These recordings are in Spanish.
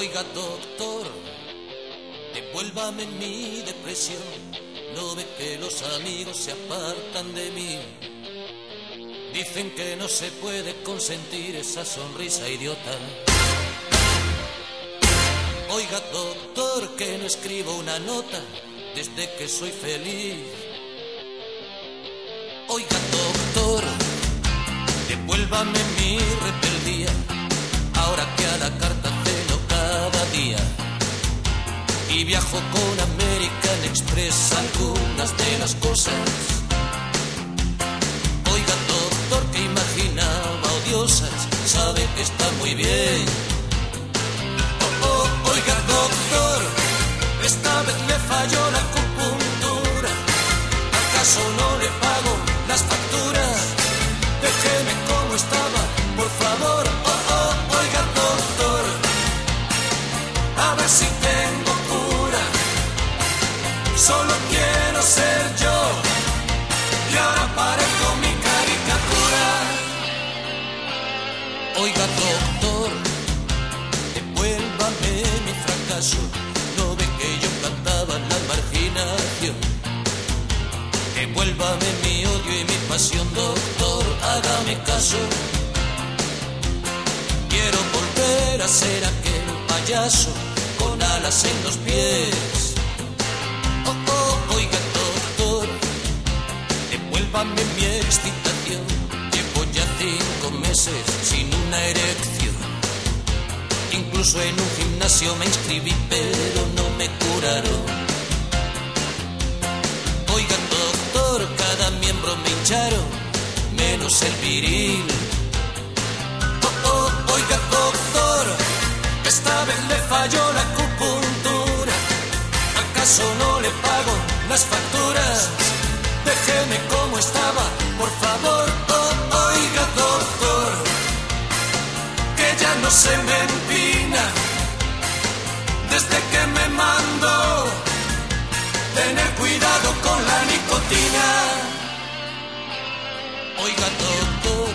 Oiga, doctor, devuélvame mi depresión. No ve que los amigos se apartan de mí. Dicen que no se puede consentir esa sonrisa idiota. Oiga, doctor, que no escribo una nota desde que soy feliz. Oiga, doctor, devuélvame mi rebeldía, ahora que a la carta ceno cada día y viajo con American Express algunas de las cosas. Oiga, doctor, que imaginaba odiosas, sabe que está muy bien. Oiga, doctor, esta vez le falló la acupuntura. ¿Acaso no le pago las facturas? Déjeme como estaba, por favor. Oiga, doctor, a ver si tengo cura. Solo quiero ser yo y ahora parezco mi caricatura. Oiga, doctor, devuélvame mi fracaso. No ve que yo cantaba la marginación. Devuélvame mi odio y mi pasión, doctor, hágame caso. Quiero volver a ser aquel payaso con alas en los pies. Oiga, doctor, devuélvame mi excitación. Llevo ya 5 meses sin una erección. Incluso en un gimnasio me inscribí, pero no me curaron. Oiga, doctor, cada miembro me hincharon, menos el viril. Oiga, doctor, esta vez le falló la acupuntura. ¿Acaso no le pago las facturas? Déjeme como estaba, por favor. Oiga, doctor, que ya no se me empina desde que me mandó tener cuidado con la nicotina. Oiga, doctor,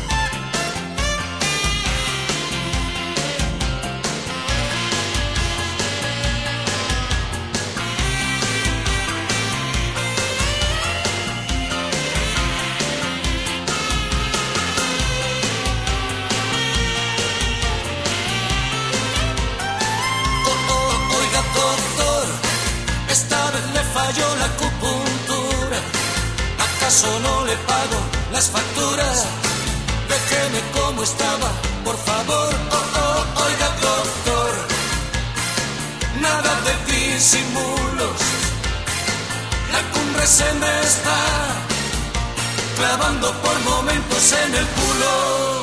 oiga, doctor, esta vez le falló la acupuntura. ¿Acaso no le pago las facturas? Déjeme como estaba, por favor. Oiga, doctor, nada de disimulos. La cumbre se me está clavando por momentos en el culo.